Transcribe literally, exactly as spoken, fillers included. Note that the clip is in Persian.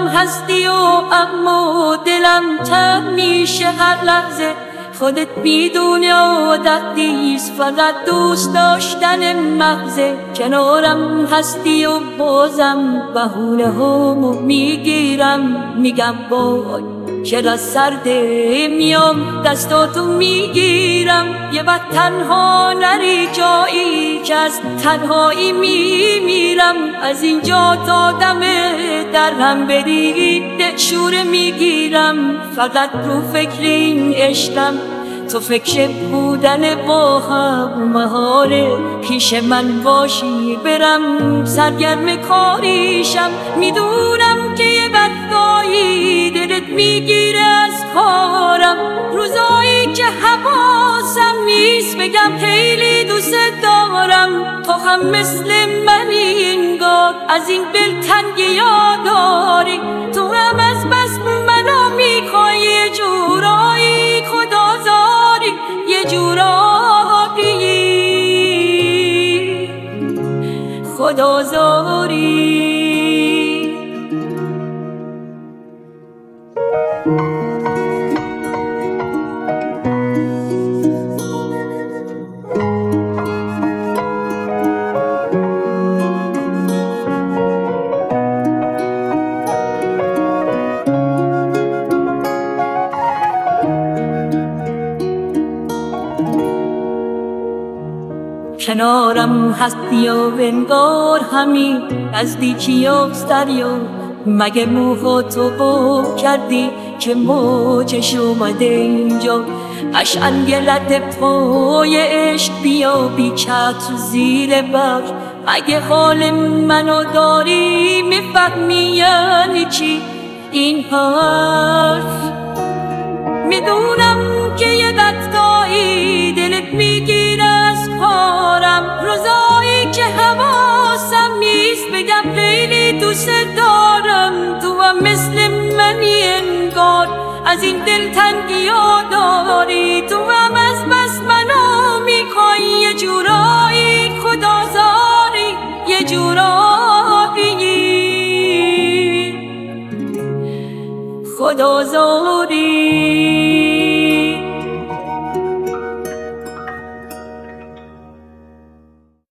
کنارم هستی و اما دلم تنگ میشه هر لحظه. خودت میدونی عادت نیست، فقط دوست داشتن محضه. کنارم هستی و بازم بهونه هامو میگیرم، میگم وای چرا سرده، میام دستاتو میگیرم. یه وقت تنها نری جایی که از تنهایی میمیرم. از اینجا تا دم در هم بری شوره میگیرم. فقط رو فکر این عشقم، تو فکر بودن با هم مهاره. پیش من باشی برم سرگرم کاریشم. میدونم که یه وقتایی دلت میگیره از کارم، روزایی که حواسم نیست بگم خیلی دوست دارم. تو هم مثل منی انگار از این دلتنگی یاداری. تو هم از بس منو میخوای یه جورایی خدازاری، یه جورایی خدازاری. کنارم هستی و انگار همین نزدیکی دریا. مگه موهاتو بو کردی که موجش اومده اینجا؟ اشنگلت پای عشق بیا بی چتر زیر بر. اگه حال منو داری میفهمی یعنی چی این حرف. میدونم که یه وقتایی دلت میگیره از کارم، روزایی که حواسم نیست بگم خیلی دوست دارم. تو هم مثل منی انگار از این دلتنگی داری. تو هم از بس منو میخوای یه جورایی خدازاری، یه جورایی خدازاری.